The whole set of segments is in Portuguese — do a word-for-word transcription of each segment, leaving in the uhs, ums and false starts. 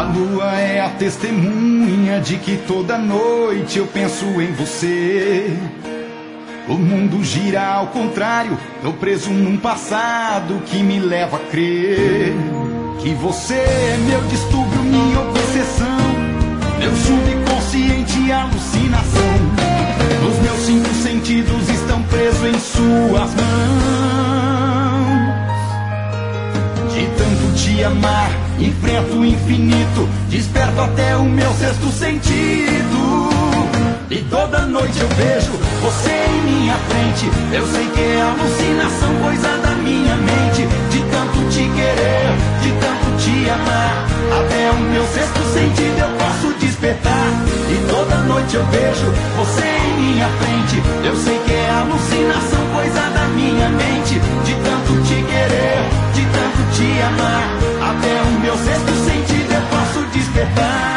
lua é a testemunha de que toda noite eu penso em você. O mundo gira ao contrário, tô preso num passado que me leva a crer que você é meu distúrbio, minha obsessão, meu subconsciente alucinação. Os meus cinco sentidos estão presos em suas mãos. De tanto te amar, enfrento o infinito, desperto até o meu sexto sentido. E toda noite eu vejo você em minha frente. Eu sei que é alucinação, coisa da minha mente. De tanto te querer, de tanto te amar, até o meu sexto sentido eu posso despertar. E toda noite eu vejo você em minha frente. Eu sei que é alucinação, coisa da minha mente. De tanto te querer, de tanto te amar, até o meu sexto sentido eu posso despertar.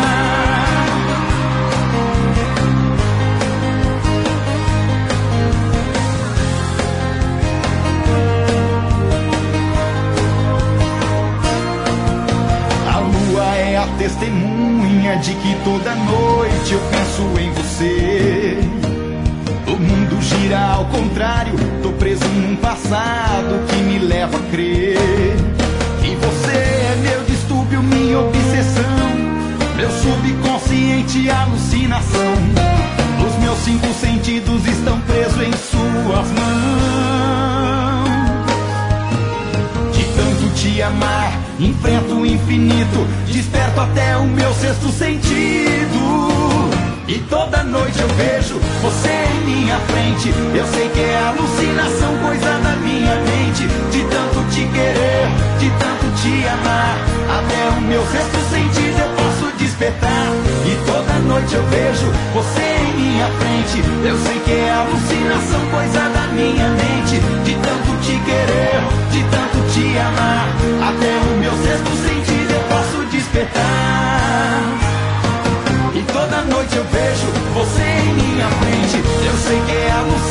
A testemunha de que toda noite eu penso em você. O mundo gira ao contrário, tô preso num passado que me leva a crer que você é meu distúrbio, minha obsessão, meu subconsciente alucinação. Os meus cinco sentidos estão presos em suas mãos. De tanto te amar, enfrento o infinito, desperto até o meu sexto sentido. E toda noite eu vejo você em minha frente. Eu sei que é alucinação, coisa da minha mente. De tanto te querer, de tanto te amar, até o meu sexto sentido eu posso despertar. E toda noite eu vejo você em minha frente. Eu sei que é alucinação, coisa da minha mente. De tanto te querer, de tanto te amar, até o meu sexto sentido eu posso despertar. E toda noite eu vejo você em minha frente. Eu sei que é alucinação,